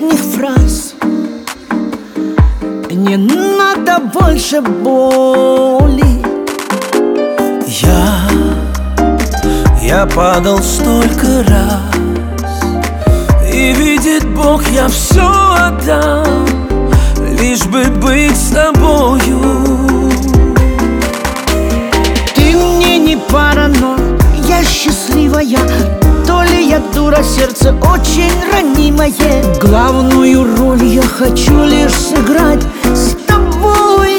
лишних фраз, не надо больше боли. Я падал столько раз, и видит Бог, я все отдам, лишь бы быть с тобою. Ты мне не пара, но я счастливая. То ли я дура, сердце очень ранимое. Главную роль я хочу лишь сыграть с тобой.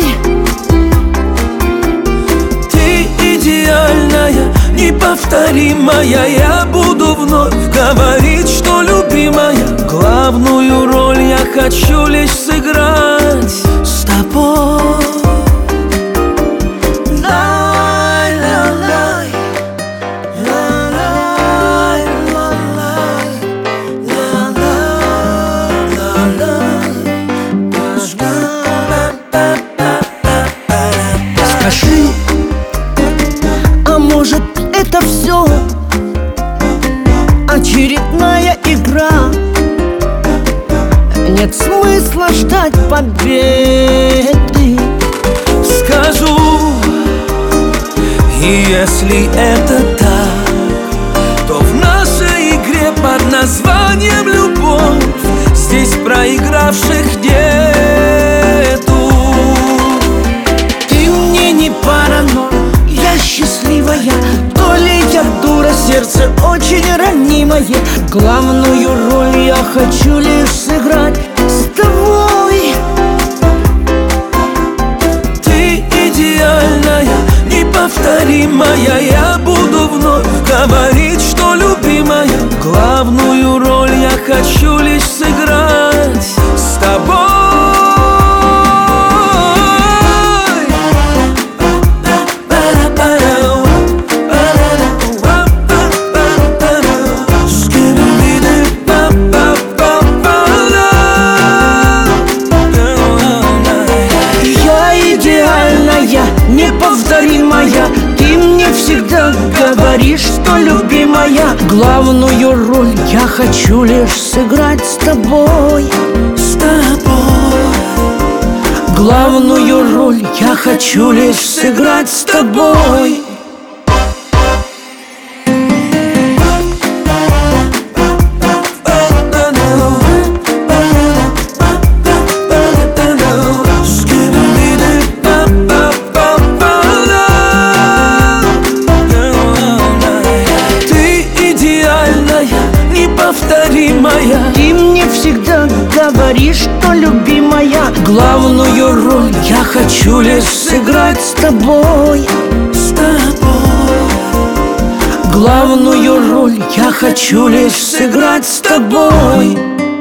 Ты идеальная, неповторимая. Я буду вновь говорить, что любимая. Главную роль я хочу лишь сыграть с тобой. Скажи, а может это все очередная игра? Нет смысла ждать победы. Скажу, и если это так, то в нашей игре под названием любовь здесь проигравших нету. Ты мне не пара, но я счастливая. То ли я дура, сердце очень ранимое. Главную роль я хочу лишь сыграть с тобой. Ты идеальная, неповторимая. Я буду вновь говорить, что любимая. Главную роль я хочу лишь сыграть с тобой. Неповторимая, ты мне всегда говоришь, что любимая. Главную роль я хочу лишь сыграть с тобой. С тобой. Главную роль я хочу лишь сыграть с тобой. Ты мне всегда говоришь, что любимая. Главную роль я хочу лишь сыграть с тобой. С тобой. Главную роль я хочу лишь сыграть с тобой.